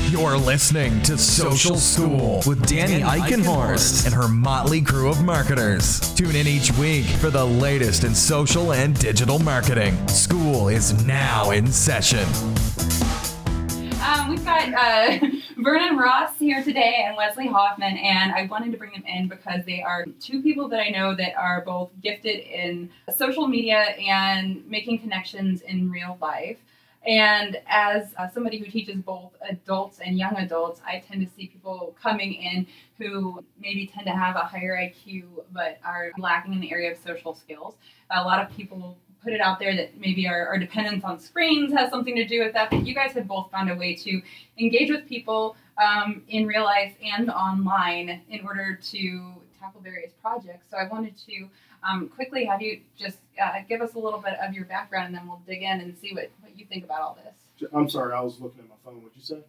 You're listening to Social School with Danny Eichenhorst and her motley crew of marketers. Tune in each week for the latest in social and digital marketing. School is now in session. We've got Vernon Ross here today and Wesley Hoffman, and I wanted to bring them in because they are two people that I know that are both gifted in social media and making connections in real life. And as somebody who teaches both adults and young adults, I tend to see people coming in who maybe tend to have a higher IQ but are lacking in the area of social skills. A lot of people put it out there that maybe our dependence on screens has something to do with that, but you guys have both found a way to engage with people in real life and online in order to tackle various projects. So I wanted to quickly have you just give us a little bit of your background, and then we'll dig in and see what you think about all this. I'm sorry, I was looking at my phone. What'd you say?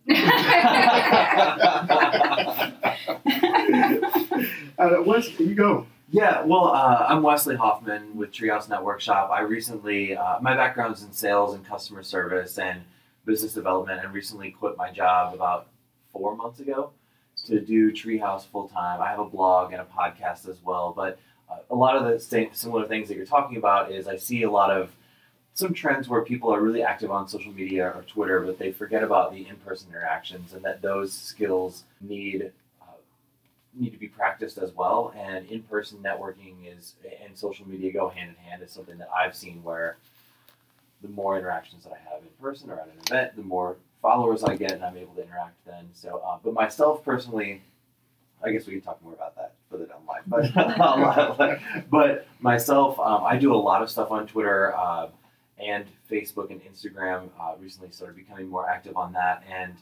Wes, you go. Yeah, well, I'm Wesley Hoffman with Treehouse Network Shop. I recently, my background is in sales and customer service and business development, and recently quit my job about 4 months ago to do Treehouse full time. I have a blog and a podcast as well, but a lot of the similar things that you're talking about is I see a lot of some trends where people are really active on social media or Twitter, but they forget about the in-person interactions and that those skills need to be practiced as well. And in-person networking and social media go hand in hand. Is something that I've seen where the more interactions that I have in person or at an event, the more followers I get and I'm able to interact then. So, but myself personally, I guess we can talk more about that further down the line. But myself, I do a lot of stuff on Twitter and Facebook and Instagram. Recently started becoming more active on that. And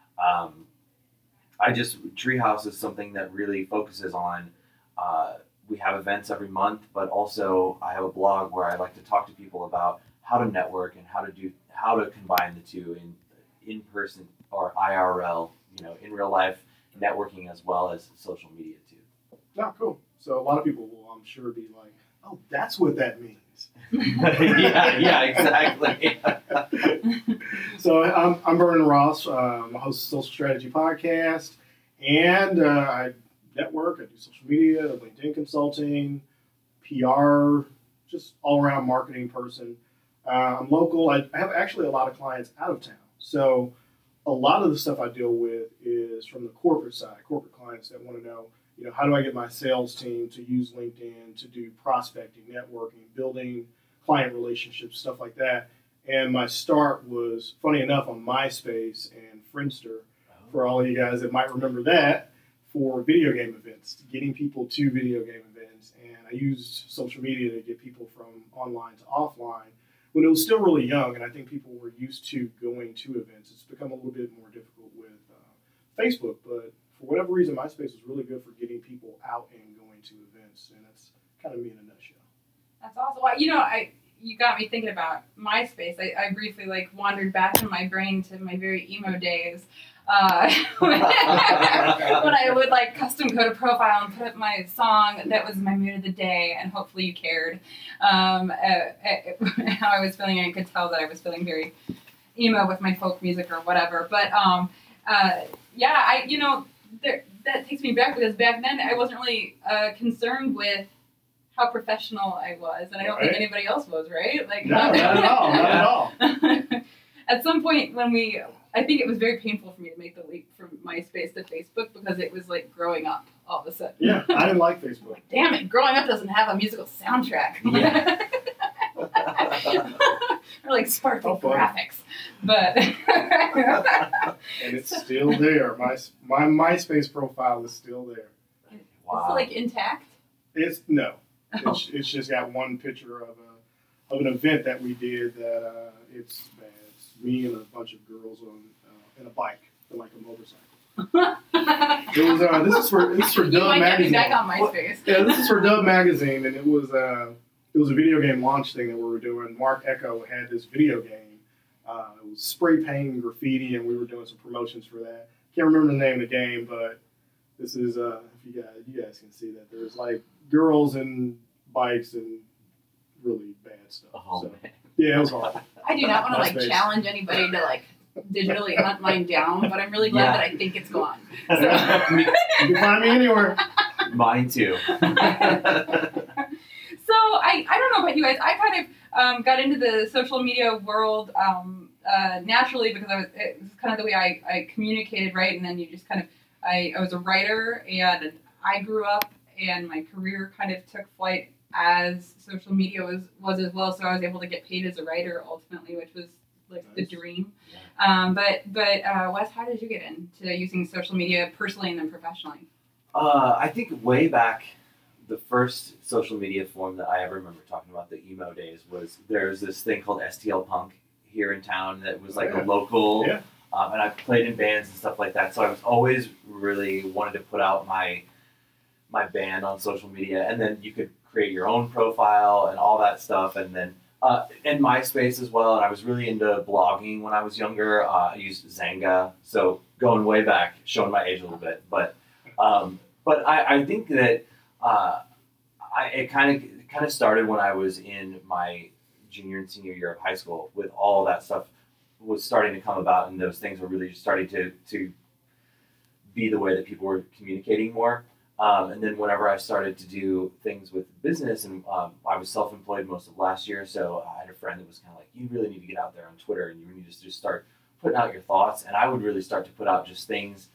Treehouse is something that really focuses on, we have events every month, but also I have a blog where I like to talk to people about how to network and how to combine the two in person or IRL, in real life networking as well as social media too. Oh, cool. So a lot of people will, I'm sure, be like, oh, that's what that means. yeah, exactly. So I'm Vernon Ross. I'm a host of Social Strategy Podcast, and I network. I do social media, LinkedIn consulting, PR, just all-around marketing person. I'm local. I have actually a lot of clients out of town. So a lot of the stuff I deal with is from the corporate side, corporate clients that want to know, how do I get my sales team to use LinkedIn to do prospecting, networking, building client relationships, stuff like that. And my start was, funny enough, on MySpace and Friendster, for all of you guys that might remember that, for video game events, getting people to video game events. And I used social media to get people from online to offline when it was still really young, and I think people were used to going to events. It's become a little bit more difficult with Facebook, but for whatever reason, MySpace was really good for getting people out and going to events, and that's kind of me in a nutshell. That's awesome. Well, you got me thinking about MySpace. I briefly wandered back in my brain to my very emo days when I would custom code a profile and put up my song that was my mood of the day, and hopefully you cared how I was feeling. I could tell that I was feeling very emo with my folk music or whatever. But that takes me back, because back then I wasn't really concerned with how professional I was, and I don't think anybody else was, right? Not at all. At some point I think it was very painful for me to make the leap from MySpace to Facebook, because it was growing up all of a sudden. Yeah, I didn't like Facebook. Damn it, growing up doesn't have a musical soundtrack. Yeah. Or sparkling graphics. But and it's still there. My MySpace profile is still there. Wow. It's intact? No. It's just got one picture of an event that we did that it's bad. It's me and a bunch of girls on a bike, on a motorcycle. This is for Dove Magazine. Back on MySpace. Yeah, this is for Dove Magazine, and it was a video game launch thing that we were doing. Mark Echo had this video game. It was spray paint and graffiti, and we were doing some promotions for that. Can't remember the name of the game, but this is if you guys can see that there's girls and bikes and really bad stuff. Oh, so, man. yeah, it was horrible. I do not want to MySpace. challenge anybody to digitally hunt mine down, but I'm really glad that I think it's gone. So. You can find me anywhere. Mine too. So I don't know about you guys. I kind of got into the social media world naturally because it was kind of the way I communicated, right? And then you just kind of, I was a writer and I grew up and my career kind of took flight as social media was as well. So I was able to get paid as a writer ultimately, which was like the dream. But Wes, how did you get into using social media personally and then professionally? I think way back, the first social media form that I ever remember talking about, the emo days, was there's this thing called STL Punk here in town that was like a local, and I played in bands and stuff like that. So I was always really wanted to put out my band on social media, and then you could create your own profile and all that stuff, and then and MySpace as well. And I was really into blogging when I was younger. I used Zanga, so going way back, showing my age a little bit, but I think that it kind of started when I was in my junior and senior year of high school, with all that stuff was starting to come about, and those things were really just starting to be the way that people were communicating more. And then whenever I started to do things with business, and I was self-employed most of last year, so I had a friend that was kind of like, you really need to get out there on Twitter, and you need to just start putting out your thoughts. And I would really start to put out just things,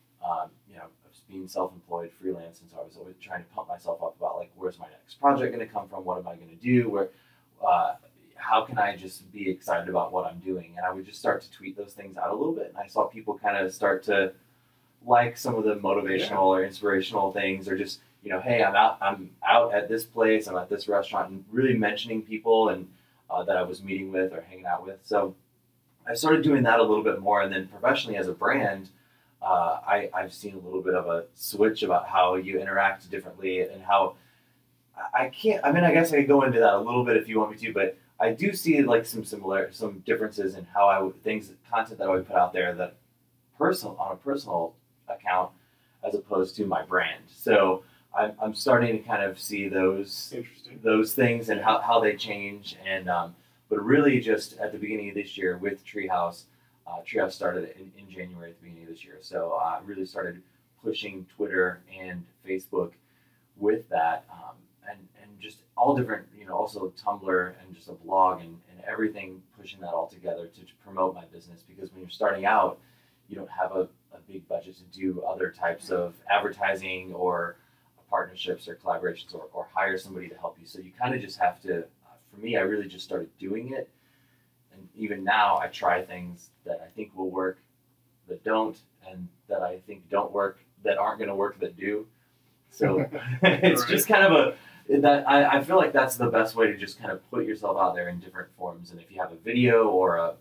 being self-employed, freelance, and so I was always trying to pump myself up about like, where's my next project going to come from? What am I going to do? How can I just be excited about what I'm doing? And I would just start to tweet those things out a little bit, and I saw people kind of start to like some of the motivational or inspirational things, or just, hey, I'm out at this place, I'm at this restaurant, and really mentioning people and that I was meeting with or hanging out with. So I started doing that a little bit more, and then professionally as a brand, I've seen a little bit of a switch about how you interact differently, and how I guess I could go into that a little bit if you want me to, but I do see like some differences in how content that I would put out there that on a personal account as opposed to my brand. So I'm starting to kind of see those things and how they change. And but really just at the beginning of this year with Treehouse, Treehouse started in January at the beginning of this year. So I really started pushing Twitter and Facebook with that, and just all different, also Tumblr and just a blog and everything, pushing that all together to promote my business. Because when you're starting out, you don't have a big budget to do other types of advertising or partnerships or collaborations or hire somebody to help you. So you kind of just have to, for me, I really just started doing it. And even now I try things that I think will work that don't, and that I think don't work that aren't going to work that do. So it's just kind of I feel like that's the best way to just kind of put yourself out there in different forms. And if you have a video or a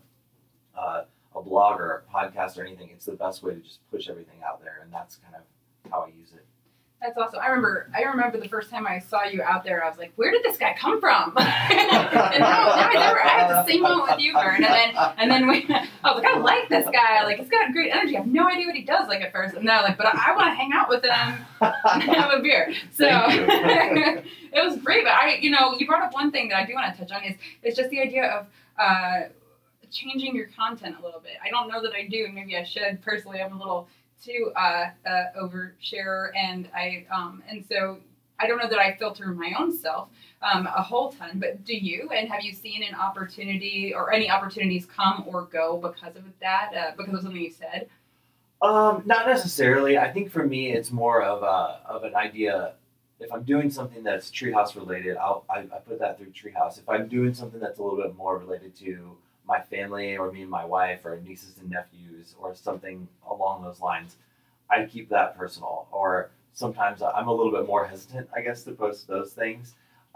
blog or a podcast or anything, it's the best way to just push everything out there. And that's kind of how I use it. That's awesome. I remember the first time I saw you out there, I was like, where did this guy come from? And I had the same moment with you, Vern. And then I was like, I like this guy. Like, he's got great energy. I have no idea what he does, like, at first. And then I was like, but I want to hang out with him and have a beer. So it was great. But you brought up one thing that I do want to touch on is just the idea of changing your content a little bit. I don't know that I do, and maybe I should. Personally, I'm a little too oversharer, and so I don't know that I filter my own self a whole ton. But do you? And have you seen an opportunity or any opportunities come or go because of that? Because of something you said? Not necessarily. I think for me, it's more of an idea. If I'm doing something that's Treehouse related, I put that through Treehouse. If I'm doing something that's a little bit more related to my family or me and my wife or nieces and nephews or something along those lines, I keep that personal. Or sometimes I'm a little bit more hesitant, I guess, to post those things,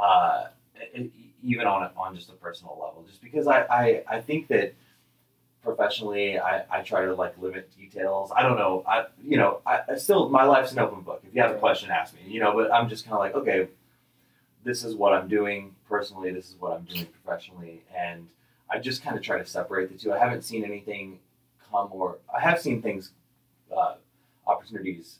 even on just a personal level, just because I think that professionally I try to like limit details. I don't know. I still, my life's an open book. If you have a question, ask me, but I'm just kind of like, okay, this is what I'm doing personally. This is what I'm doing professionally. And I just kind of try to separate the two. I haven't seen anything I have seen things, opportunities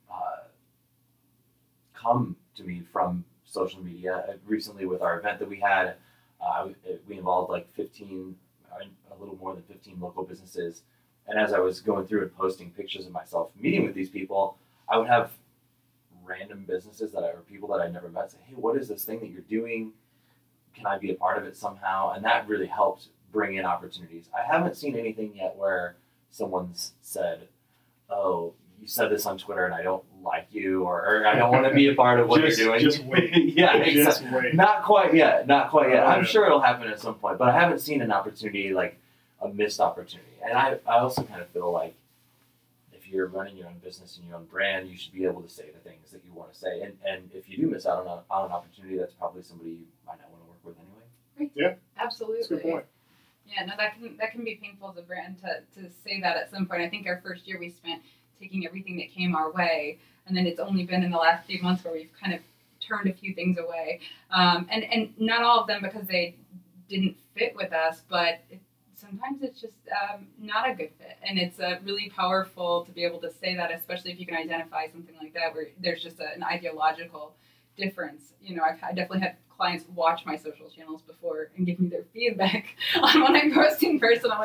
come to me from social media. Recently with our event that we had, we involved like 15, little more than 15 local businesses. And as I was going through and posting pictures of myself meeting with these people, I would have random businesses or people that I never met say, hey, what is this thing that you're doing? Can I be a part of it somehow? And that really helped bring in opportunities. I haven't seen anything yet where someone's said, oh, you said this on Twitter and I don't like you, or I don't want to be a part of what you're doing. Just wait. Yeah, Just exactly. wait. Not quite yet. I'm Yeah. sure it'll happen at some point, but I haven't seen an opportunity, like a missed opportunity. And I also kind of feel like if you're running your own business and your own brand, you should be able to say the things that you want to say. And if you do miss out on an opportunity, that's probably somebody you might not want to work with anyway. Absolutely. That's a good point. Yeah, no, that can be painful as a brand to say that at some point. I think our first year we spent taking everything that came our way, and then it's only been in the last few months where we've kind of turned a few things away, and not all of them because they didn't fit with us, but sometimes it's just not a good fit, and it's really powerful to be able to say that, especially if you can identify something like that where there's just an ideological difference. You know, I definitely had clients watch my social channels before and give me their feedback on what I'm posting personally.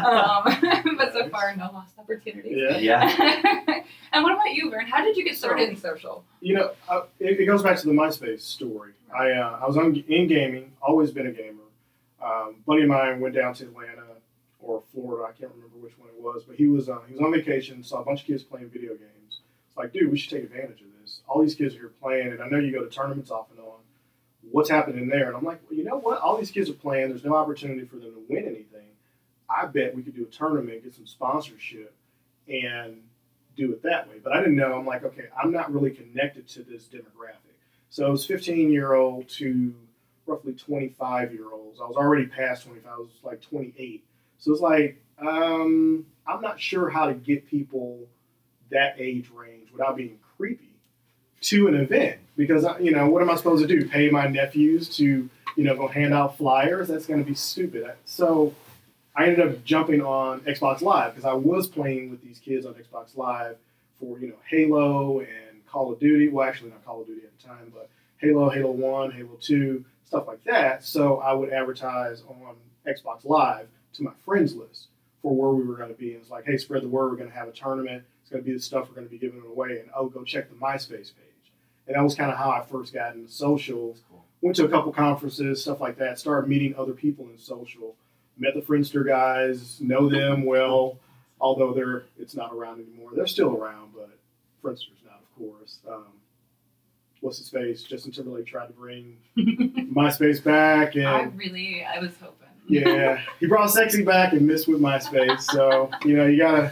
But so far, no lost opportunities. Yeah. And what about you, Vern? How did you get started in social? You know, it goes back to the MySpace story. I was in gaming, always been a gamer. Buddy of mine went down to Atlanta or Florida, I can't remember which one it was, but he was on vacation, saw a bunch of kids playing video games. It's like, dude, we should take advantage of this. All these kids are here playing, and I know you go to tournaments off and on. What's happening there? And I'm like, well, you know what? All these kids are playing. There's no opportunity for them to win anything. I bet we could do a tournament, get some sponsorship, and do it that way. But I didn't know. I'm like, okay, I'm not really connected to this demographic. So it was 15-year-old to roughly 25-year-olds. I was already past 25. I was like 28. So it's like, I'm not sure how to get people that age range without being creepy to an event, because you know, what am I supposed to do? Pay my nephews to, you know, go hand out flyers? That's going to be stupid. So I ended up jumping on Xbox Live because I was playing with these kids on Xbox Live for, you know, Halo and Call of Duty. Well, actually not Call of Duty at the time, but Halo, Halo 1, Halo 2, stuff like that. So I would advertise on Xbox Live to my friends list for where we were going to be. And it's like, hey, spread the word. We're going to have a tournament. It's going to be the stuff we're going to be giving away. And oh, go check the MySpace page. And that was kind of how I first got into social. Cool. Went to a couple conferences, stuff like that. Started meeting other people in social. Met the Friendster guys, know them well, although it's not around anymore. They're still around, but Friendster's not, of course. What's his face? Justin Timberlake tried to bring MySpace back. And I was hoping. yeah, he brought sexy back and missed with MySpace. So, you know, you gotta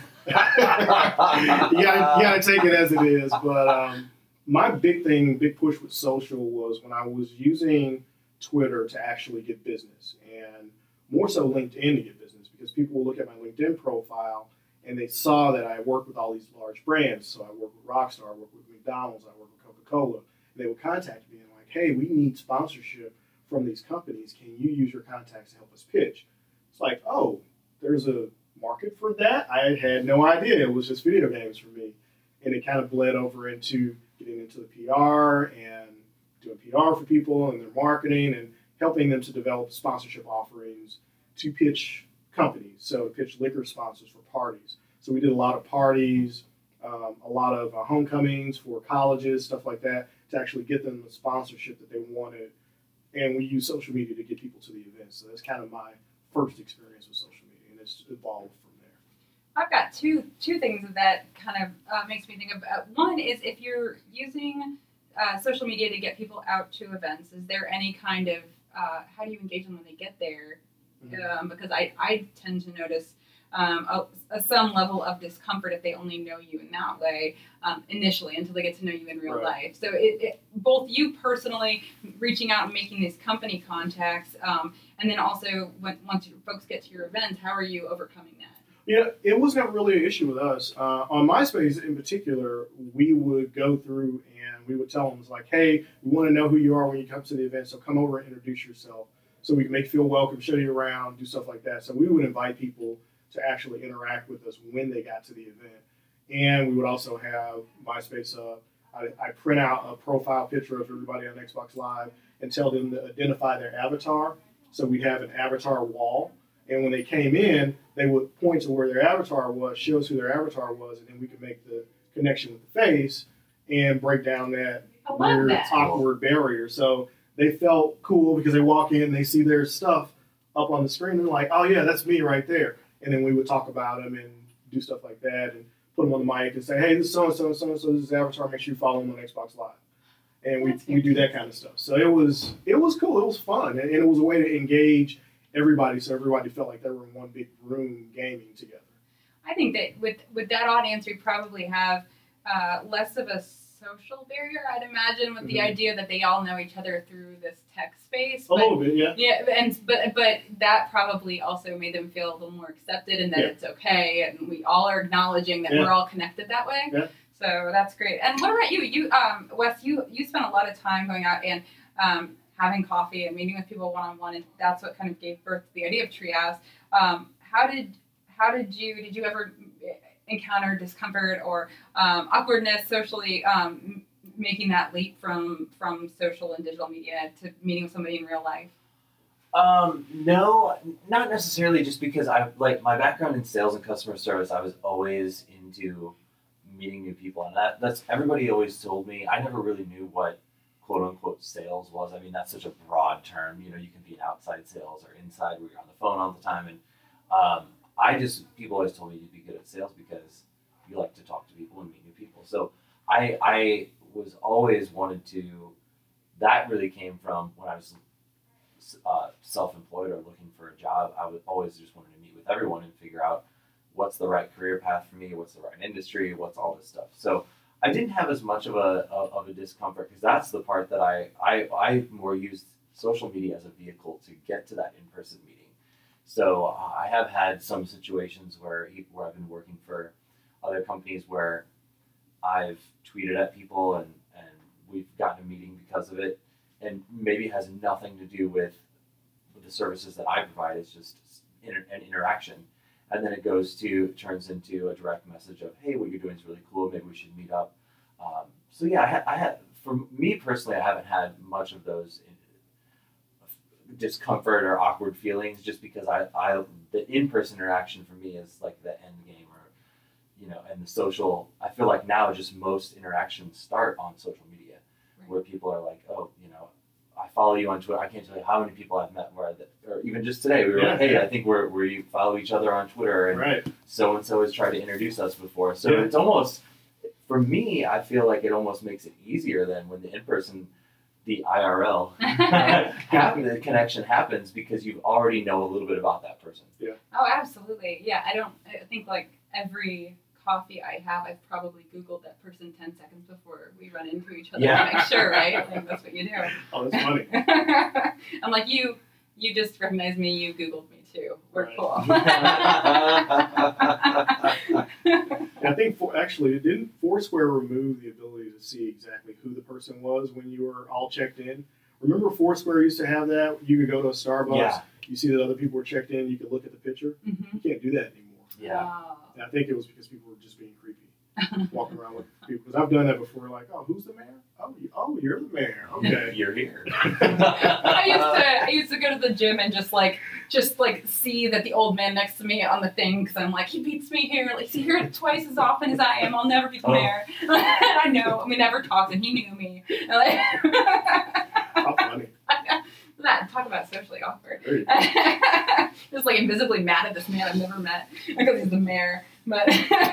take it as it is. But my big push with social was when I was using Twitter to actually get business, and more so LinkedIn to get business, because people will look at my LinkedIn profile and they saw that I worked with all these large brands. So I work with Rockstar, I work with McDonald's, I work with Coca-Cola. And they would contact me and like, hey, we need sponsorship from these companies. Can you use your contacts to help us pitch? It's like, oh, there's a market for that? I had no idea. It was just video games for me. And it kind of bled over into getting into the PR and doing PR for people and their marketing and helping them to develop sponsorship offerings to pitch companies. So pitch liquor sponsors for parties. So we did a lot of parties, a lot of homecomings for colleges, stuff like that, to actually get them the sponsorship that they wanted. And we use social media to get people to the event. So that's kind of my first experience with social media, and it's evolved from there. I've got two things that kind of makes me think of. One is if you're using social media to get people out to events, is there any kind of, how do you engage them when they get there? Because I tend to notice some level of discomfort if they only know you in that way initially until they get to know you in real life. So both you personally reaching out and making these company contacts, and then also once your folks get to your events, how are you overcoming that? Yeah, it wasn't really an issue with us. On MySpace in particular, we would go through and we would tell them, it's like, hey, we want to know who you are when you come to the event, so come over and introduce yourself so we can make you feel welcome, show you around, do stuff like that. So we would invite people to actually interact with us when they got to the event. And we would also have MySpace up. I print out a profile picture of everybody on Xbox Live and tell them to identify their avatar. So we'd have an avatar wall, And when they came in, they would point to where their avatar was, show us who their avatar was, and then we could make the connection with the face and break down that I love weird, that. awkward barrier. So they felt cool because they walk in, they see their stuff up on the screen, and they're like, oh yeah, that's me right there. And then we would talk about them and do stuff like that and put them on the mic and say, hey, this is so-and-so and so-and-so, this is Avatar, make sure you follow him on Xbox Live. And we do that kind of stuff. So it was cool, it was fun, and it was a way to engage everybody so everybody felt like they were in one big room gaming together. I think that with that audience, we probably have less of a social barrier, I'd imagine, with the idea that they all know each other through this tech space. A little bit, yeah. Yeah, but that probably also made them feel a little more accepted and that it's okay, and we all are acknowledging that we're all connected that way. Yeah. So that's great. And what about you? You, Wes, you spent a lot of time going out and having coffee and meeting with people one-on-one, and that's what kind of gave birth to the idea of Treehouse. How did you ever encounter discomfort or awkwardness socially, making that leap from social and digital media to meeting with somebody in real life? No, not necessarily, just because my background in sales and customer service, I was always into meeting new people, and that's everybody always told me. I never really knew what quote unquote sales was. I mean, that's such a broad term. You can be an outside sales or inside where you're on the phone all the time. And people always told me you'd be good at sales because you like to talk to people and meet new people. So I was always wanted to, that really came from when I was self-employed or looking for a job. I would always just wanted to meet with everyone and figure out what's the right career path for me, what's the right industry, what's all this stuff. So I didn't have as much of a discomfort, because that's the part that I more used social media as a vehicle to get to that in-person meeting. So I have had some situations where I've been working for other companies where I've tweeted at people and we've gotten a meeting because of it, and maybe it has nothing to do with the services that I provide. It's just an interaction. And then it turns into a direct message of, hey, what you're doing is really cool. Maybe we should meet up. So yeah, I had, for me personally, I haven't had much of those discomfort or awkward feelings, just because the in-person interaction for me is like the end game, or, and the social, I feel like now just most interactions start on social media, where people are like, oh, I follow you on Twitter. I can't tell you how many people I've met or even just today, we were like, hey, I think we follow each other on Twitter, and so-and-so has tried to introduce us before. So it's almost, for me, I feel like it almost makes it easier than when the in-person, the IRL, the connection happens, because you already know a little bit about that person. Yeah. Oh, absolutely. Yeah, I think like every coffee I have, I've probably Googled that person 10 seconds before we run into each other to make sure, right? Like, that's what you do. Oh, that's funny. I'm like, you just recognized me, you Googled me too. We're cool. I think didn't Foursquare remove the ability to see exactly who the person was when you were all checked in? Remember Foursquare used to have that? You could go to a Starbucks, you see that other people were checked in, you could look at the picture. Mm-hmm. You can't do that anymore. Yeah. Wow. And I think it was because people were just being creepy, walking around with people. Because I've done that before. Like, oh, who's the mayor? Oh, you're the mayor. Okay, You're here. I used to go to the gym and just see that the old man next to me on the thing, because I'm like, he beats me here. Like, he's here twice as often as I am. I'll never be the mayor. I know. We never talked, and he knew me. How funny. Talk about socially awkward. Just like invisibly mad at this man I've never met because he's the mayor. But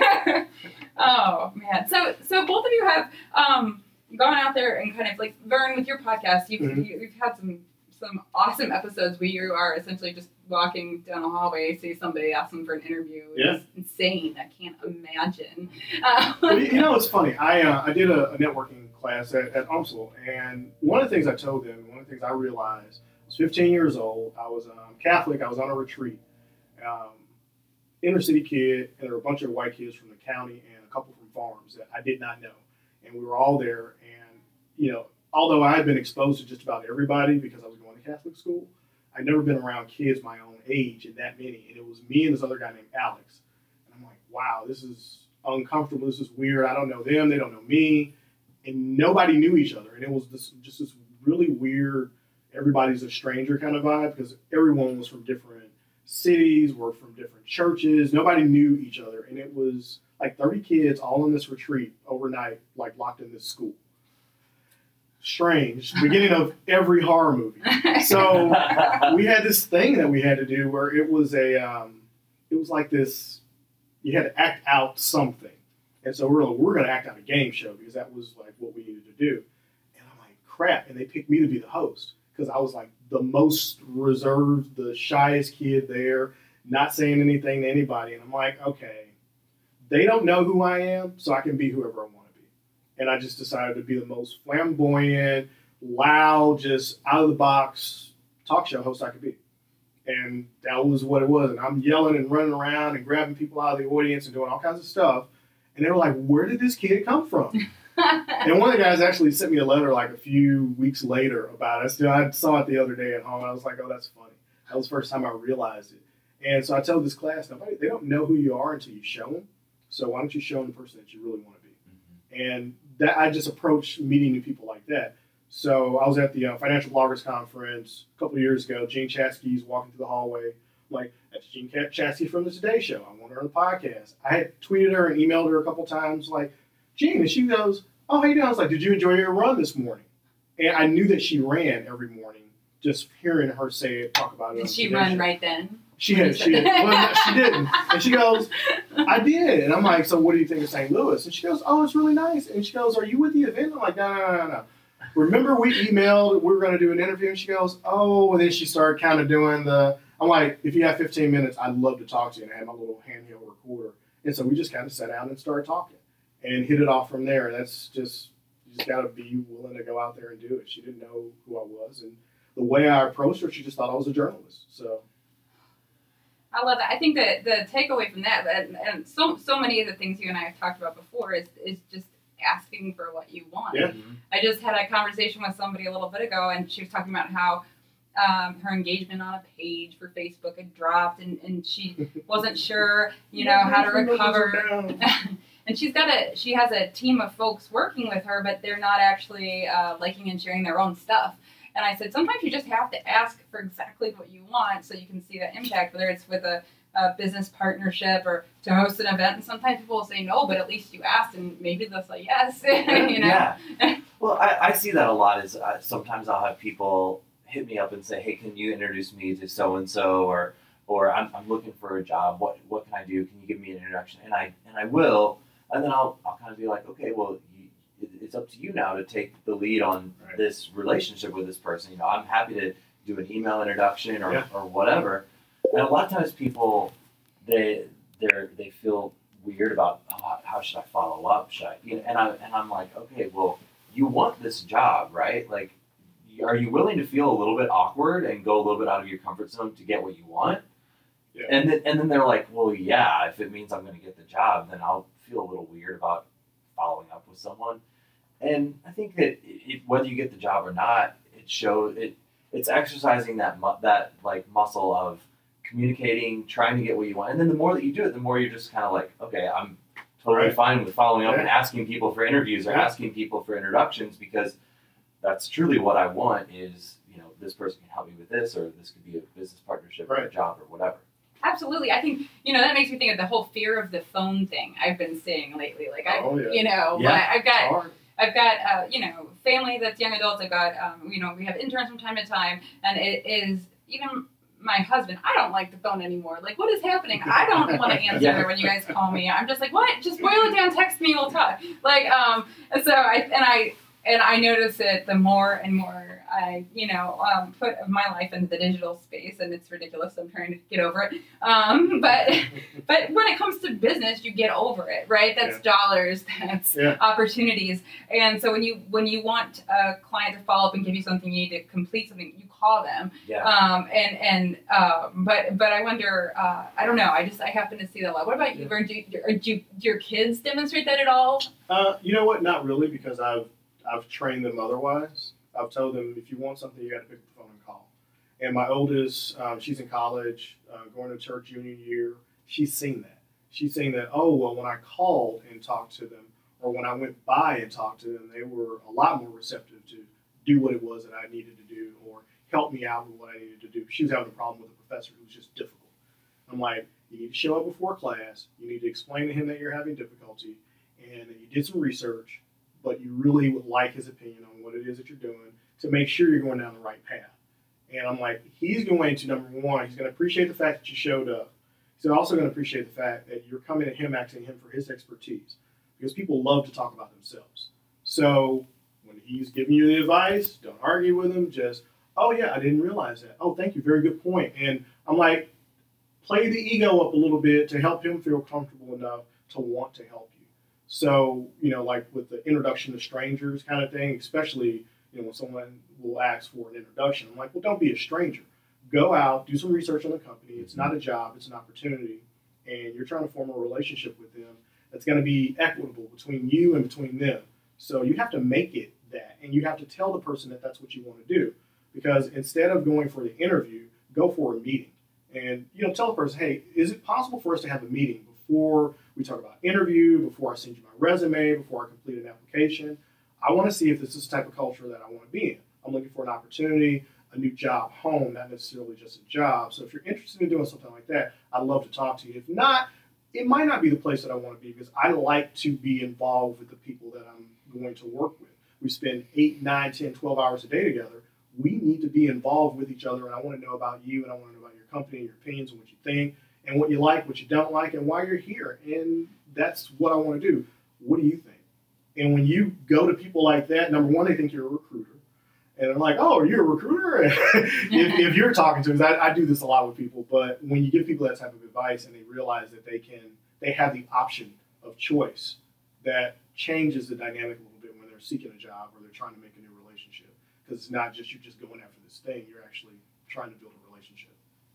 oh man, so both of you have gone out there and kind of like, Vern, with your podcast, you've had some awesome episodes where you are essentially just walking down a hallway, see somebody, ask them for an interview. It's insane. I can't imagine. Well, it's funny. I did a networking class at UMSL, and one of the things I told them, one of the things I realized, I was 15 years old. I was Catholic. I was on a retreat. Inner city kid, and there were a bunch of white kids from the county and a couple from farms that I did not know. And we were all there, and, although I had been exposed to just about everybody because I was going to Catholic school, I'd never been around kids my own age and that many. And it was me and this other guy named Alex. And I'm like, wow, this is uncomfortable. This is weird. I don't know them. They don't know me. And nobody knew each other. And it was this really weird, everybody's a stranger kind of vibe, because everyone was from different cities, were from different churches. Nobody knew each other. And it was like 30 kids all in this retreat overnight, like locked in this school. Strange. Beginning of every horror movie. So we had this thing that we had to do where it was like this, you had to act out something. And so we're going to act out a game show because that was like what we needed to do. And I'm like, crap. And they picked me to be the host because I was like the most reserved, the shyest kid there, not saying anything to anybody. And I'm like, okay, they don't know who I am, so I can be whoever I want to be. And I just decided to be the most flamboyant, loud, just out of the box talk show host I could be. And that was what it was. And I'm yelling and running around and grabbing people out of the audience and doing all kinds of stuff. And they were like, where did this kid come from? And one of the guys actually sent me a letter like a few weeks later about it. I saw it the other day at home. I was like, oh, that's funny. That was the first time I realized it. And so I tell this class, they don't know who you are until you show them. So why don't you show them the person that you really want to be? Mm-hmm. And that I just approach meeting new people like that. So I was at the Financial Bloggers Conference a couple of years ago. Jean Chatzky's walking through the hallway. I'm like, that's Jean Chatzky from the Today Show. I want her on the podcast. I had tweeted her and emailed her a couple times, like, Jean, and she goes, oh, how you doing? I was like, did you enjoy your run this morning? And I knew that she ran every morning, just hearing her say it, talk about it. Did she run right then? She had. Well, no, she didn't. And she goes, I did. And I'm like, so what do you think of St. Louis? And she goes, oh, it's really nice. And she goes, are you with the event? I'm like, no. Remember we emailed, we were going to do an interview, and she goes, oh, and then she started kind of doing I'm like, if you have 15 minutes, I'd love to talk to you. And I had my little handheld recorder. And so we just kind of sat down and started talking and hit it off from there. That's just, you just got to be willing to go out there and do it. She didn't know who I was. And the way I approached her, she just thought I was a journalist. So I love that. I think that the takeaway from that, and so many of the things you and I have talked about before, is just asking for what you want. Yeah. Mm-hmm. I just had a conversation with somebody a little bit ago, and she was talking about how her engagement on a page for Facebook had dropped, and she wasn't sure, how to recover. And she has a team of folks working with her, but they're not actually liking and sharing their own stuff. And I said, sometimes you just have to ask for exactly what you want so you can see that impact, whether it's with a business partnership or to host an event. And sometimes people will say no, but at least you asked, and maybe they'll say yes. Yeah. Well, I see that a lot. Is sometimes I'll have people hit me up and say, hey, can you introduce me to so-and-so, or I'm looking for a job. What can I do? Can you give me an introduction? And I will. And then I'll kind of be like, okay, well, it's up to you now to take the lead on this relationship with this person. I'm happy to do an email introduction or whatever. And a lot of times people, they feel weird about, how should I follow up? And I'm like, okay, well, you want this job, right? Like, are you willing to feel a little bit awkward and go a little bit out of your comfort zone to get what you want? Yeah. And then they're like, well, yeah, if it means I'm going to get the job, then I'll feel a little weird about following up with someone. And I think that whether you get the job or not, it's exercising that muscle of communicating, trying to get what you want. And then the more that you do it, the more you're just kind of like, okay, I'm totally fine with following up and asking people for interviews or asking people for introductions, because that's truly what I want is, this person can help me with this, or this could be a business partnership or a job or whatever. Absolutely. I think, that makes me think of the whole fear of the phone thing I've been seeing lately. Like, I've got family that's young adults. I've got, we have interns from time to time, and it is, even my husband, I don't like the phone anymore. Like, what is happening? I don't want to answer when you guys call me. I'm just like, what? Just boil it down, text me, we'll talk. Like, so I notice it the more and more I, put my life into the digital space, and it's ridiculous. I'm trying to get over it. But when it comes to business, you get over it, right? That's dollars, that's opportunities. And so when you want a client to follow up and give you something, you need to complete something, you call them. Yeah. But I wonder, I don't know. I happen to see that a lot. What about you, Vern? Do your kids demonstrate that at all? You know what? Not really, because I've trained them otherwise. I've told them, if you want something, you got to pick up the phone and call. And my oldest, she's in college, going to church junior year. She's seen that. She's seen that, when I called and talked to them, or when I went by and talked to them, they were a lot more receptive to do what it was that I needed to do, or help me out with what I needed to do. She was having a problem with a professor who was just difficult. I'm like, you need to show up before class. You need to explain to him that you're having difficulty and that you did some research, but you really would like his opinion on what it is that you're doing to make sure you're going down the right path. And I'm like, he's going to, number one, he's going to appreciate the fact that you showed up. He's also going to appreciate the fact that you're coming at him, asking him for his expertise, because people love to talk about themselves. So when he's giving you the advice, don't argue with him. Just, oh yeah, I didn't realize that. Oh, thank you, very good point. And I'm like, play the ego up a little bit to help him feel comfortable enough to want to help you. So, like with the introduction to strangers kind of thing, especially, when someone will ask for an introduction, I'm like, well, don't be a stranger. Go out, do some research on the company. It's not a job, it's an opportunity. And you're trying to form a relationship with them that's going to be equitable between you and between them. So you have to make it that, and you have to tell the person that that's what you want to do. Because instead of going for the interview, go for a meeting. And, tell the person, hey, is it possible for us to have a meeting before we talk about interview, before I send you my resume, before I complete an application? I want to see if this is the type of culture that I want to be in. I'm looking for an opportunity, a new job home, not necessarily just a job. So if you're interested in doing something like that, I'd love to talk to you. If not, it might not be the place that I want to be, because I like to be involved with the people that I'm going to work with. We spend 8, 9, 10, 12 hours a day together. We need to be involved with each other, and I want to know about you, and I want to know about your company, your opinions, and what you think, and what you like, what you don't like, and why you're here. And that's what I want to do. What do you think? And when you go to people like that, number one, they think you're a recruiter. And they're like, oh, are you a recruiter? if you're talking to them, I do this a lot with people, but when you give people that type of advice and they realize that they have the option of choice, that changes the dynamic a little bit when they're seeking a job or they're trying to make a new relationship. Because it's not just you're just going after this thing, you're actually trying to build a relationship.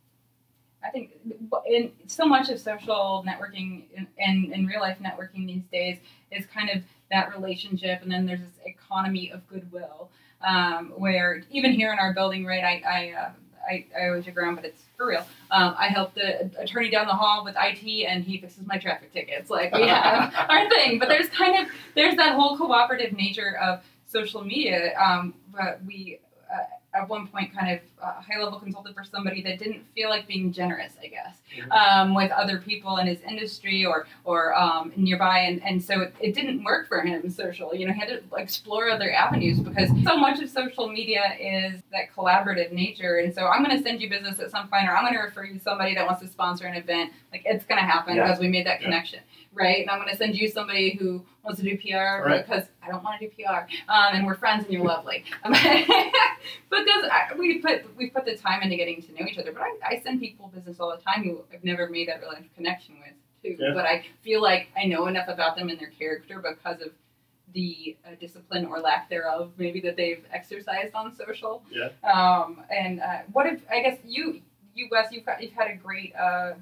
I think in so much of social networking and real life networking these days is kind of that relationship, and then there's this economy of goodwill, where even here in our building, right, I always joke around, but it's for real. I help the attorney down the hall with IT, and he fixes my traffic tickets. Like, we have our thing, but there's that whole cooperative nature of social media. But we at one point kind of high-level consulted for somebody that didn't feel like being generous, I guess, with other people in his industry or nearby, and so it didn't work for him. Social, he had to explore other avenues, because so much of social media is that collaborative nature. And so I'm going to send you business at some point, or I'm going to refer you to somebody that wants to sponsor an event. Like, it's going to happen because we made that connection, right? And I'm going to send you somebody who wants to do PR because I don't want to do PR, and we're friends and you're lovely. Because we put the time into getting to know each other. But I send people business all the time who I've never made that real life connection with too. Yeah. But I feel like I know enough about them and their character because of the discipline or lack thereof, maybe, that they've exercised on social. Yeah. What if, I guess you Wes, you've had a great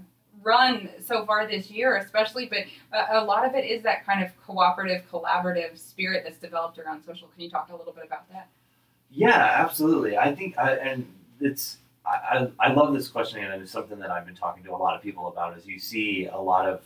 run so far this year, especially, but a lot of it is that kind of cooperative, collaborative spirit that's developed around social. Can you talk a little bit about that? Yeah, absolutely. I think, I love this question, and it's something that I've been talking to a lot of people about. Is you see a lot of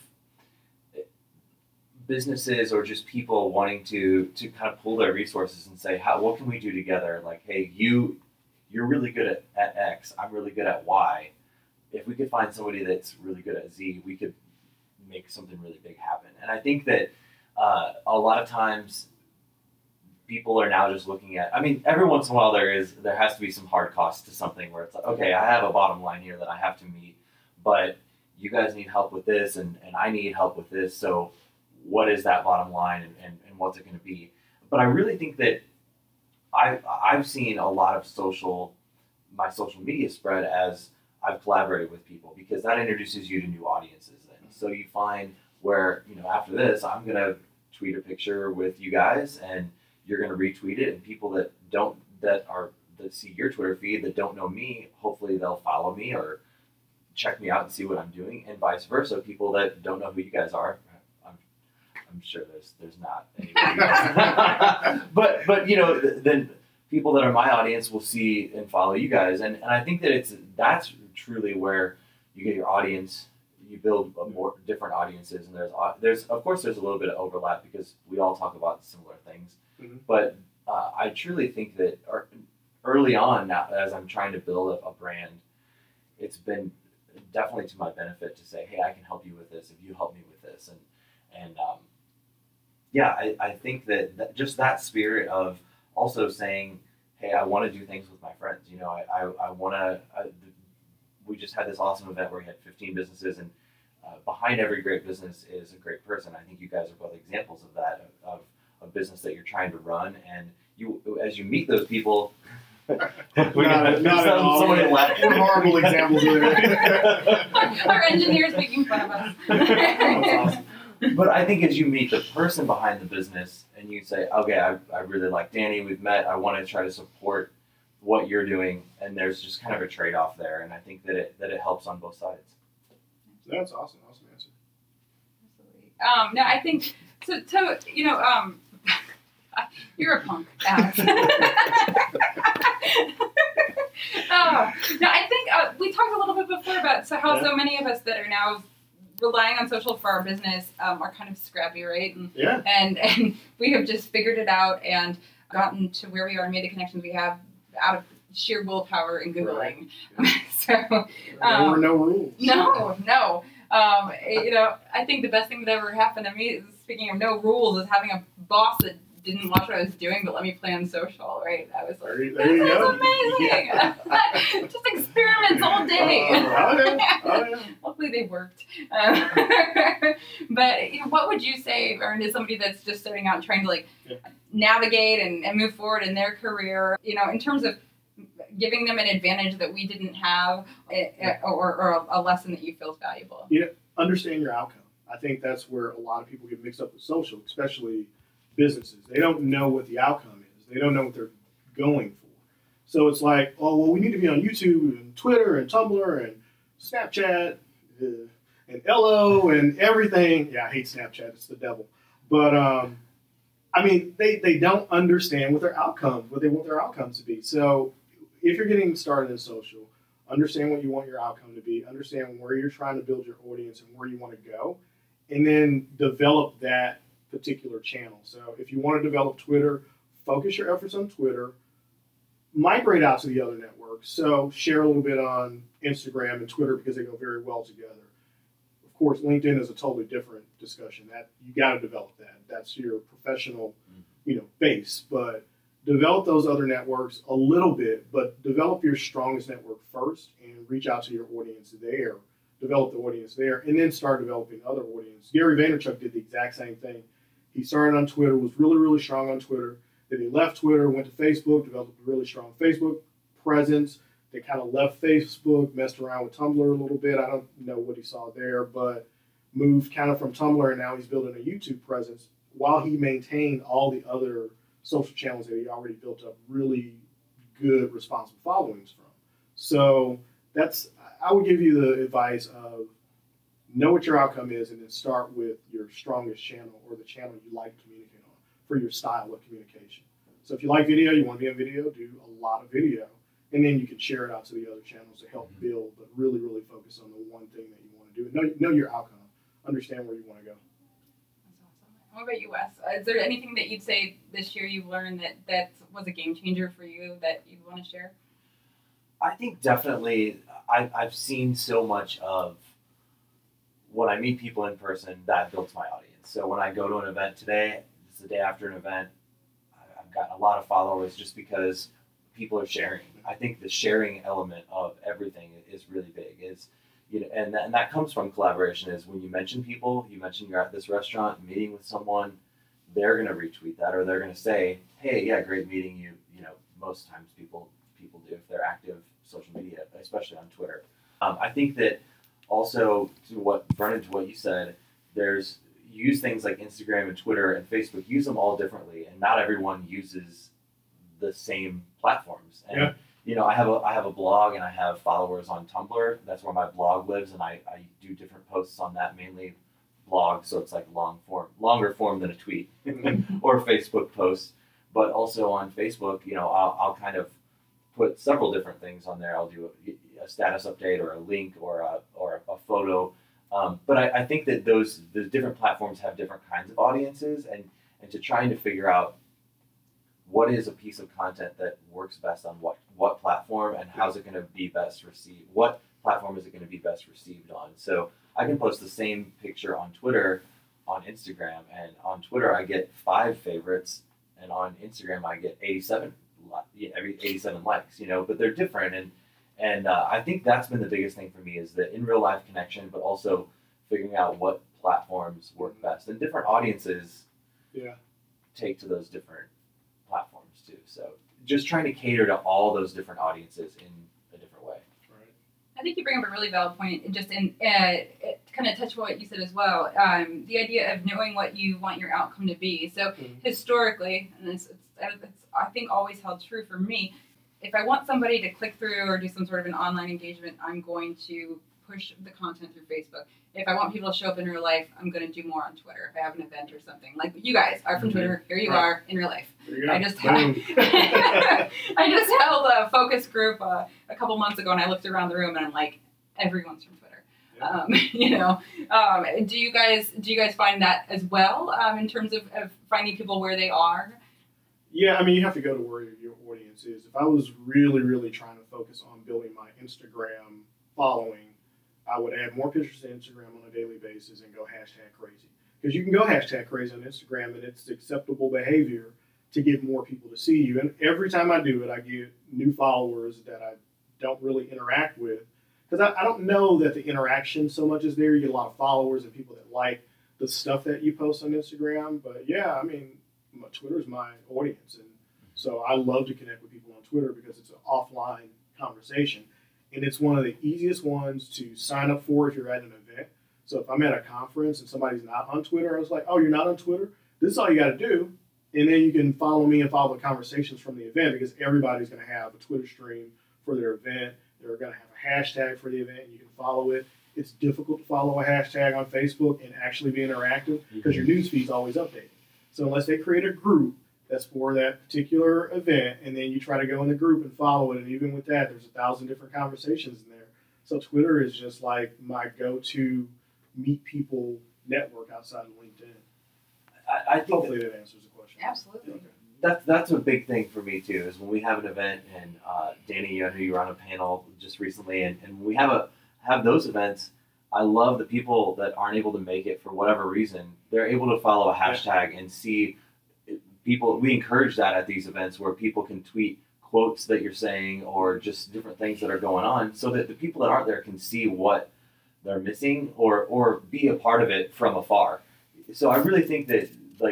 businesses or just people wanting to kind of pull their resources and say, what can we do together? Like, hey, you're really good at X, I'm really good at Y. If we could find somebody that's really good at Z, we could make something really big happen. And I think that a lot of times people are now just looking at, every once in a while there has to be some hard costs to something where it's like, okay, I have a bottom line here that I have to meet, but you guys need help with this and I need help with this. So what is that bottom line and what's it going to be? But I really think that I've seen a lot of my social media spread as I've collaborated with people, because that introduces you to new audiences. And so you find where, after this, I'm going to tweet a picture with you guys and you're going to retweet it, and people that see your Twitter feed that don't know me, hopefully they'll follow me or check me out and see what I'm doing, and vice versa. People that don't know who you guys are, I'm sure there's not anybody else. but then people that are my audience will see and follow you guys, and I think that that's truly where you get your audience. You build more different audiences, and there's of course there's a little bit of overlap because we all talk about similar things. Mm-hmm. But I truly think that early on, now, as I'm trying to build a brand, it's been definitely to my benefit to say, hey, I can help you with this if you help me with this. And I think that just that spirit of also saying, hey, I want to do things with my friends. You know, I want to, we just had this awesome event where we had 15 businesses, and behind every great business is a great person. I think you guys are both examples of that, of a business that you're trying to run. And you, as you meet those people, not at all. We're horrible examples of that. Our engineers making fun of us. That's awesome. But I think as you meet the person behind the business and you say, okay, I really like Danny, we've met, I want to try to support what you're doing, and there's just kind of a trade-off there, and I think that it helps on both sides. That's awesome. Awesome answer. Absolutely. No, I think so. You know, you're a punk, Alex. No, I think we talked a little bit before about how so many of us that are now relying on social for our business are kind of scrappy, right? And we have just figured it out and gotten to where we are and made the connections we have out of sheer willpower and Googling. Right. There were no rules. No. You know, I think the best thing that ever happened to me, speaking of no rules, is having a boss that didn't watch what I was doing but let me play on social, right? I was like, this is amazing. Yeah. Just experiments all day. Oh, yeah. Hopefully they worked. But you know, what would you say, Aaron, to somebody that's just starting out and trying to navigate and move forward in their career, you know, in terms of giving them an advantage that we didn't have, or a lesson that you feel is valuable? Yeah, understand your outcome. I think that's where a lot of people get mixed up with social, especially businesses. They don't know what the outcome is. They don't know what they're going for. So it's like, oh, well, we need to be on YouTube and Twitter and Tumblr and Snapchat and LO and everything. Yeah, I hate Snapchat. It's the devil. But, I mean, they don't understand what their outcomes, what they want their outcomes to be. So if you're getting started in social, understand what you want your outcome to be, understand where you're trying to build your audience and where you want to go, and then develop that particular channel. So if you want to develop Twitter, focus your efforts on Twitter, migrate out to the other networks. So share a little bit on Instagram and Twitter because they go very well together. Of course, LinkedIn is a totally different discussion. That you got to develop that. That's your professional, base. But develop those other networks a little bit, but develop your strongest network first and reach out to your audience there. Develop the audience there, and then start developing other audience. Gary Vaynerchuk did the exact same thing. He started on Twitter, was really, really strong on Twitter. Then he left Twitter, went to Facebook, developed a really strong Facebook presence. They kind of left Facebook, messed around with Tumblr a little bit. I don't know what he saw there, but moved kind of from Tumblr, and now he's building a YouTube presence while he maintained all the other social channels that he already built up really good, responsible followings from. So I would give you the advice of know what your outcome is and then start with your strongest channel or the channel you like to communicate on for your style of communication. So if you like video, you want to be on video, do a lot of video. And then you can share it out to the other channels to help build, but really, really focus on the one thing that you want to do. Know your outcome. Understand where you want to go. That's awesome. What about you, Wes? Is there anything that you'd say this year you've learned that was a game changer for you that you'd want to share? I think definitely I've seen so much of when I meet people in person, that builds my audience. So when I go to an event today, it's the day after an event, I've gotten a lot of followers just because people are sharing. I think the sharing element of everything is really big. And that comes from collaboration. Is when you mention people, you mention you're at this restaurant meeting with someone, they're going to retweet that, or they're going to say, "Hey, yeah, great meeting you." Most times people do if they're active social media, especially on Twitter. I think that also to what you said, use things like Instagram and Twitter and Facebook, use them all differently, and not everyone uses the same platforms. And I have a blog and I have followers on Tumblr. That's where my blog lives, and I do different posts on that, mainly blog, so it's like longer form than a tweet or a Facebook post. But also on Facebook, I'll kind of put several different things on there. I'll do a status update or a link or a photo. But I think that the different platforms have different kinds of audiences, and to trying to figure out what is a piece of content that works best on what platform, and how's it going to be best received. What platform is it going to be best received on. So I can post the same picture on Twitter, on Instagram, and on Twitter I get 5 favorites, and on Instagram I get 87 likes. But they're different, and I think that's been the biggest thing for me is the in real life connection, but also figuring out what platforms work best, and different audiences take to those different platforms too. So just trying to cater to all those different audiences in a different way. Right. I think you bring up a really valid point, just in it kind of touch on what you said as well. The idea of knowing what you want your outcome to be. So historically, and it's I think always held true for me. If I want somebody to click through or do some sort of an online engagement, I'm going to push the content through Facebook. If I want people to show up in real life, I'm going to do more on Twitter. If I have an event or something, like you guys are from Twitter, here you are in real life. I just held a focus group a couple months ago, and I looked around the room, and I'm like, everyone's from Twitter. Do you guys find that as well in terms of finding people where they are? Yeah, I mean, you have to go to where your audience is. If I was really, really trying to focus on building my Instagram following, I would add more pictures to Instagram on a daily basis and go hashtag crazy. Because you can go hashtag crazy on Instagram, and it's acceptable behavior to get more people to see you. And every time I do it, I get new followers that I don't really interact with. Because I don't know that the interaction so much is there. You get a lot of followers and people that like the stuff that you post on Instagram. But yeah, I mean, Twitter is my audience. And so I love to connect with people on Twitter because it's an offline conversation. And it's one of the easiest ones to sign up for if you're at an event. So if I'm at a conference and somebody's not on Twitter, I was like, oh, you're not on Twitter? This is all you got to do. And then you can follow me and follow the conversations from the event because everybody's going to have a Twitter stream for their event. They're going to have a hashtag for the event. You can follow it. It's difficult to follow a hashtag on Facebook and actually be interactive because your news feed's always updated. So unless they create a group that's for that particular event, and then you try to go in the group and follow it, and even with that, there's 1,000 different conversations in there. So Twitter is just like my go-to meet people network outside of LinkedIn. I think hopefully that answers the question. Absolutely. Okay. That's a big thing for me too. Is when we have an event, and Danny, I know you were on a panel just recently, and when we have those events, I love the people that aren't able to make it for whatever reason. They're able to follow a hashtag and see people. We encourage that at these events where people can tweet quotes that you're saying or just different things that are going on, so that the people that aren't there can see what they're missing or be a part of it from afar. So I really think that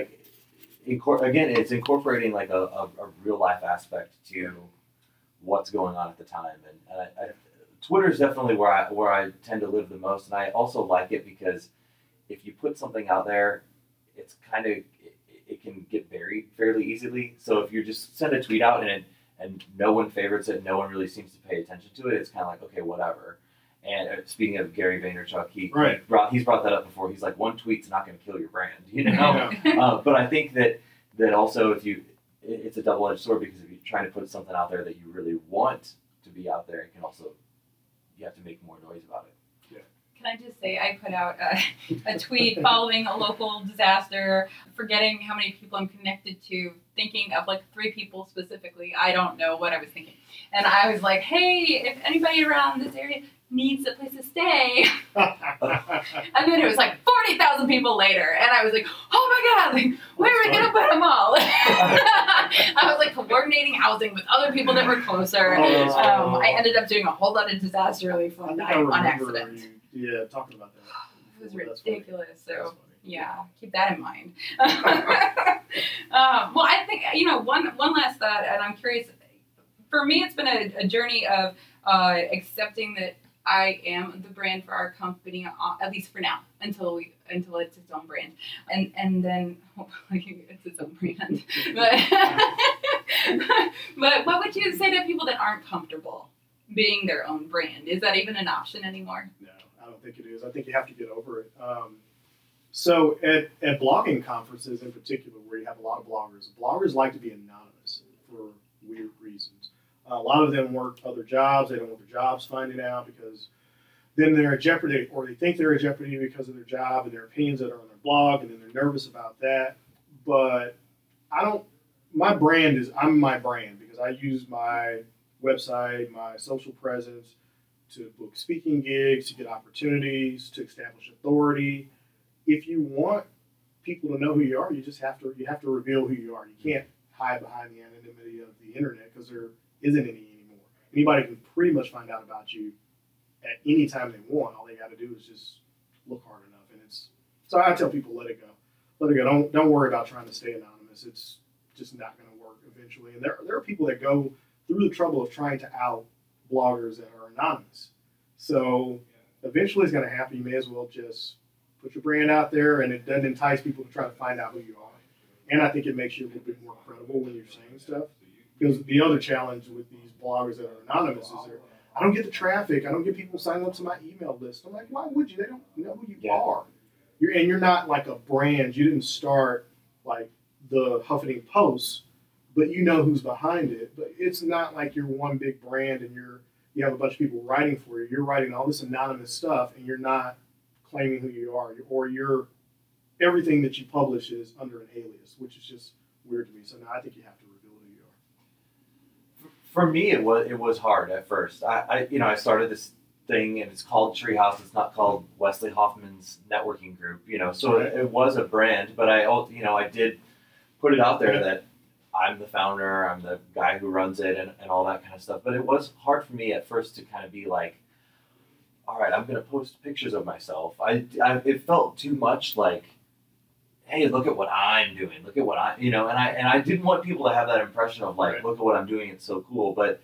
again, it's incorporating like a real life aspect to what's going on at the time, and Twitter is definitely where I tend to live the most, and I also like it because if you put something out there, it's kind of it can get buried fairly easily. So if you just send a tweet out and no one favorites it, no one really seems to pay attention to it, it's kind of like, okay, whatever. And speaking of Gary Vaynerchuk, he's brought that up before. He's like, one tweet's not going to kill your brand, But I think that also it's a double-edged sword, because if you're trying to put something out there that you really want to be out there, you have to make more noise about it. Can I just say, I put out a tweet following a local disaster, forgetting how many people I'm connected to, thinking of like 3 people specifically. I don't know what I was thinking. And I was like, hey, if anybody around this area needs a place to stay. And then it was like 40,000 people later. And I was like, oh my God, like, where are we going to put them all? I was like coordinating housing with other people that were closer. I ended up doing a whole lot of disaster relief one night on accident. Talking about that. It was ridiculous. So yeah, keep that in mind. Well, I think, one last thought, and I'm curious. For me, it's been a journey of accepting that I am the brand for our company, at least for now, until it's its own brand, and then hopefully it's its own brand. But what would you say to people that aren't comfortable being their own brand? Is that even an option anymore? No, I don't think it is. I think you have to get over it. So at blogging conferences in particular, where you have a lot of bloggers like to be anonymous for weird reasons. A lot of them work other jobs. They don't want their jobs finding out, because then they're at jeopardy, or they think they're at jeopardy because of their job and their opinions that are on their blog, and then they're nervous about that. But I'm my brand because I use my website, my social presence to book speaking gigs, to get opportunities, to establish authority. If you want people to know who you are, you have to reveal who you are. You can't hide behind the anonymity of the internet because there isn't any anymore. Anybody can pretty much find out about you at any time they want. All they got to do is just look hard enough. And so I tell people, let it go. Let it go. Don't worry about trying to stay anonymous. It's just not going to work eventually. And there are people that go through the trouble of trying to out bloggers that are anonymous. So eventually it's going to happen. You may as well just put your brand out there, and it doesn't entice people to try to find out who you are. And I think it makes you a little bit more credible when you're saying stuff. Because the other challenge with these bloggers that are anonymous is I don't get the traffic. I don't get people signing up to my email list. I'm like, why would you? They don't know who you are. You're not like a brand. You didn't start like the Huffington Post, but you know who's behind it. But it's not like you're one big brand and you have a bunch of people writing for you. You're writing all this anonymous stuff, and you're not claiming who you are, or everything that you publish is under an alias, which is just weird to me. So now I think you have to reveal who you are. For me, it was hard at first. I started this thing, and it's called Treehouse. It's not called Wesley Hoffman's networking group. So it was a brand, but I did put it out there that I'm the founder, I'm the guy who runs it, and all that kind of stuff. But it was hard for me at first to kind of be like, all right, I'm going to post pictures of myself. It felt too much like, hey, look at what I'm doing. Look at what and I didn't want people to have that impression of like, look at what I'm doing. It's so cool. But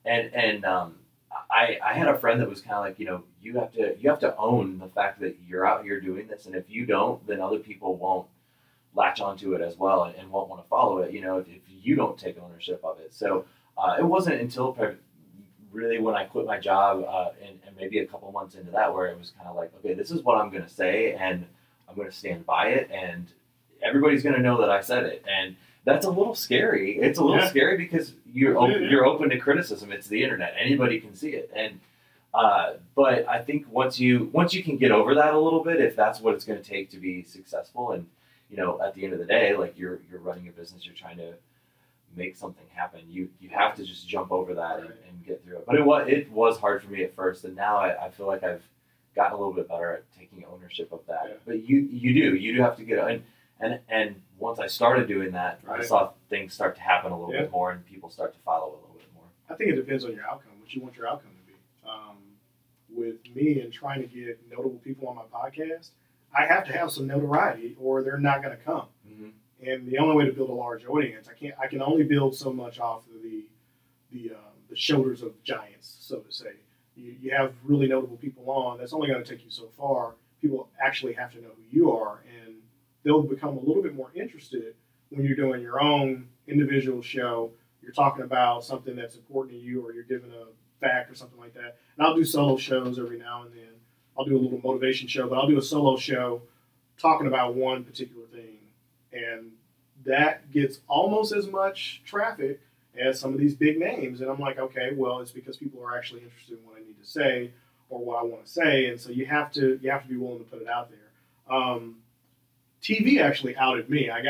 I had a friend that was kind of like, you have to own the fact that you're out here doing this, and if you don't, then other people won't latch onto it as well and won't want to follow it. If you don't take ownership of it. So it wasn't until really when I quit my job and maybe a couple months into that where it was kind of like, okay, this is what I'm going to say, and I'm going to stand by it, and everybody's going to know that I said it. And that's a little scary. It's a little scary because you're open to criticism. It's the internet. Anybody can see it. And but I think once you can get over that a little bit, if that's what it's going to take to be successful, and at the end of the day, like you're running a business, you're trying to make something happen. You have to just jump over that and get through it. But it was hard for me at first, and now I feel like I've gotten a little bit better at taking ownership of that. Yeah. But you do have to get and once I started doing that, I saw things start to happen a little bit more, and people start to follow a little bit more. I think it depends on your outcome, what you want your outcome to be. With me and trying to get notable people on my podcast, I have to have some notoriety, or they're not going to come. Mm-hmm. And the only way to build a large audience, I can only build so much off of the shoulders of giants, so to say. You have really notable people on, that's only going to take you so far. People actually have to know who you are, and they'll become a little bit more interested when you're doing your own individual show. You're talking about something that's important to you, or you're giving a fact or something like that. And I'll do solo shows every now and then. I'll do a little motivation show, but I'll do a solo show talking about one particular thing. And that gets almost as much traffic as some of these big names. And I'm like, okay, well, it's because people are actually interested in what I need to say or what I want to say. And so you have to be willing to put it out there. TV actually outed me. I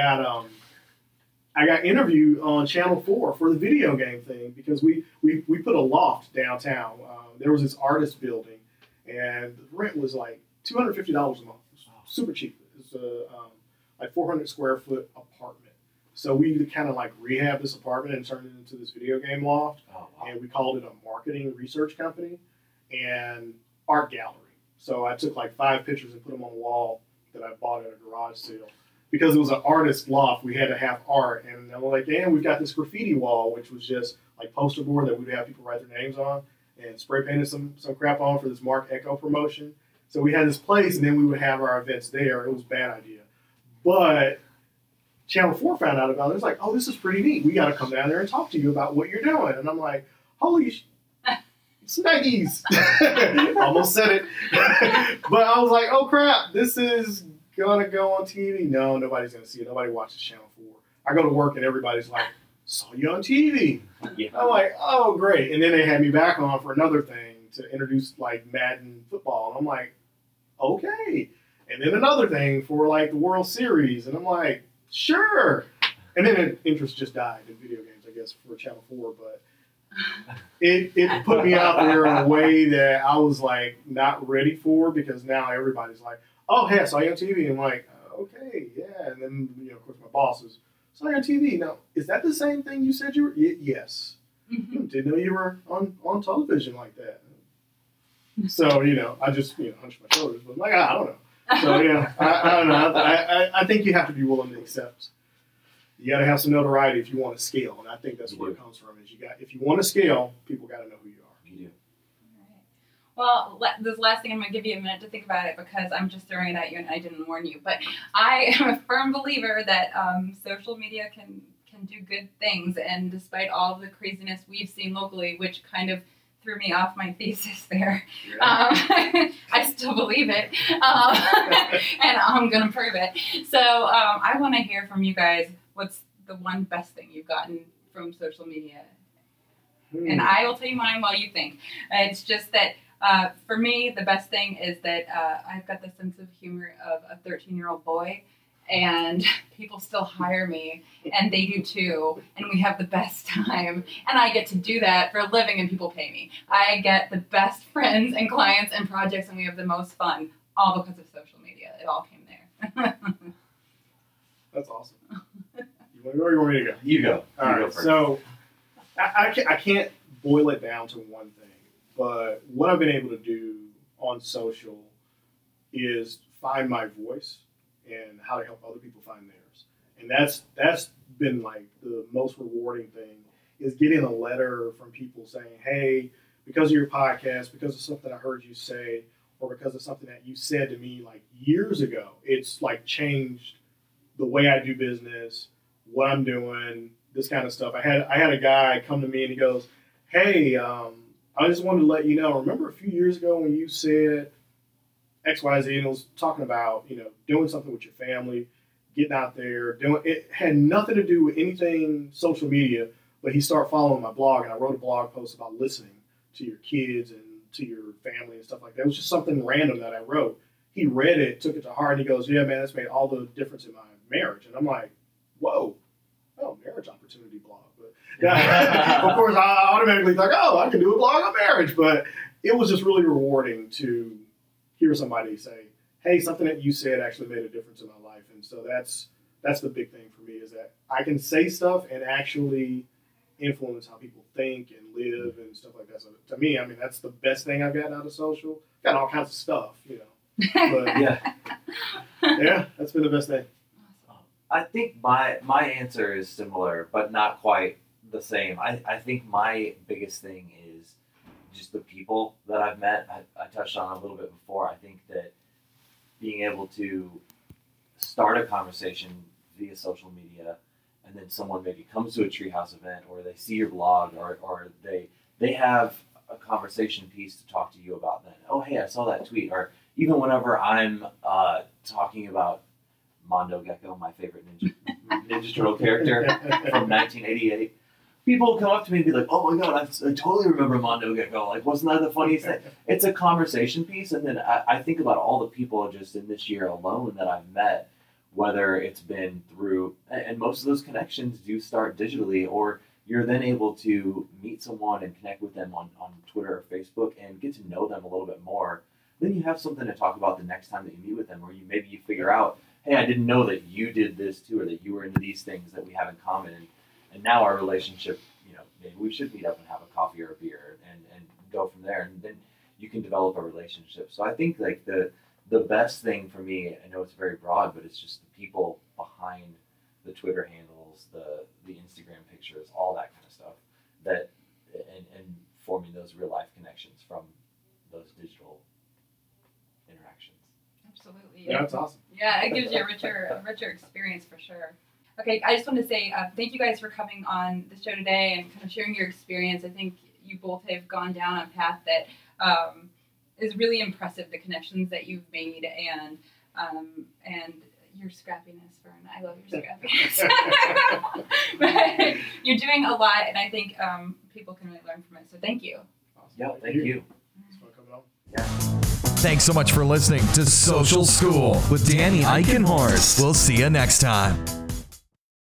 got interviewed on Channel 4 for the video game thing because we put a loft downtown. There was this artist building, and the rent was like $250 a month. It was super cheap. It was like 400 square foot apartment. So we kind of like rehabbed this apartment and turned it into this video game loft. Oh, wow. And we called it a marketing research company and art gallery. So I took like 5 pictures and put them on the wall that I bought at a garage sale. Because it was an artist loft, we had to have art. And they were like, and we've got this graffiti wall, which was just like poster board that we'd have people write their names on, and spray painted some crap on for this Mark Echo promotion. So we had this place, and then we would have our events there. It was a bad idea. But Channel 4 found out about it. It was like, oh, this is pretty neat. We got to come down there and talk to you about what you're doing. And I'm like, holy snuggies. Almost said it. But I was like, oh, crap, this is going to go on TV. No, nobody's going to see it. Nobody watches Channel 4. I go to work, and everybody's like, saw you on TV. Yeah. I'm like, oh, great. And then they had me back on for another thing to introduce, like, Madden football. And I'm like, okay. And then another thing for, like, the World Series. And I'm like, sure. And then interest just died in video games, I guess, for Channel 4. But it put me out there in a way that I was like not ready for, because now everybody's like, oh, hey, I saw you on TV. I'm like, okay, yeah. And then, of course, my boss is, saw you on TV. Now, is that the same thing you said you were? Yes. Mm-hmm. Didn't know you were on television like that. So, I just, hunched my shoulders. But I'm like, I don't know. So, I don't know. I think you have to be willing to accept. You got to have some notoriety if you want to scale. And I think that's where it comes from. Is if you want to scale, people got to know who you are. You do. Well, this last thing, I'm going to give you a minute to think about it, because I'm just throwing it at you and I didn't warn you. But I am a firm believer that social media can do good things. And despite all the craziness we've seen locally, which kind of threw me off my thesis there, I still believe it. And I'm going to prove it. So I want to hear from you guys, what's the one best thing you've gotten from social media? And I will tell you mine while you think. It's just that for me, the best thing is that I've got the sense of humor of a 13-year-old boy, and people still hire me, and they do too, and we have the best time, and I get to do that for a living, and people pay me. I get the best friends and clients and projects, and we have the most fun, all because of social media. It all came there. That's awesome. You want to go or you want me to go? You go. All right. So I can't boil it down to one thing, but what I've been able to do on social is find my voice and how to help other people find theirs. And that's been like the most rewarding thing, is getting a letter from people saying, hey, because of your podcast, because of something I heard you say, or because of something that you said to me like years ago, it's like changed the way I do business, what I'm doing, this kind of stuff. I had a guy come to me and he goes, hey, I just wanted to let you know, remember a few years ago when you said XYZ, and it was talking about, doing something with your family, getting out there, doing it had nothing to do with anything social media, but he started following my blog, and I wrote a blog post about listening to your kids and to your family and stuff like that. It was just something random that I wrote. He read it, took it to heart, and he goes, yeah, man, that's made all the difference in my marriage. And I'm like, whoa, marriage opportunity blog. But yeah, of course, I automatically thought, I can do a blog on marriage. But it was just really rewarding to hear somebody say, hey, something that you said actually made a difference in my life. And so that's the big thing for me, is that I can say stuff and actually influence how people think and live and stuff like that. So to me, I mean, that's the best thing I've gotten out of social. Got all kinds of stuff, But yeah, that's been the best thing. I think my answer is similar, but not quite the same. I think my biggest thing is just the people that I've met. I touched on a little bit before. I think that being able to start a conversation via social media, and then someone maybe comes to a Treehouse event, or they see your blog, or they have a conversation piece to talk to you about then. Oh, hey, I saw that tweet. Or even whenever I'm talking about Mondo Gecko, my favorite Ninja Turtle character from 1988, people come up to me and be like, oh my God, I totally remember Mondo Gecko. Like, wasn't that the funniest thing? It's a conversation piece. And then I think about all the people just in this year alone that I've met, whether it's been through, and most of those connections do start digitally, or you're then able to meet someone and connect with them on Twitter or Facebook and get to know them a little bit more. Then you have something to talk about the next time that you meet with them, or maybe you figure out, hey, I didn't know that you did this too, or that you were into these things that we have in common. And now our relationship, maybe we should meet up and have a coffee or a beer and go from there. And then you can develop a relationship. So I think like the best thing for me, I know it's very broad, but it's just the people behind the Twitter handles, the Instagram pictures, all that kind of stuff, that and forming those real life connections from those digital interactions. Absolutely. Yeah, that's awesome. Yeah, it gives you a richer experience for sure. Okay, I just want to say thank you guys for coming on the show today and kind of sharing your experience. I think you both have gone down a path that is really impressive. The connections that you've made and your scrappiness, Vern. I love your scrappiness. But you're doing a lot, and I think people can really learn from it. So thank you. Awesome. Yeah, thank you. It's fun coming on. Yeah. Thanks so much for listening to Social School with Danny Eichenhorst. We'll see you next time.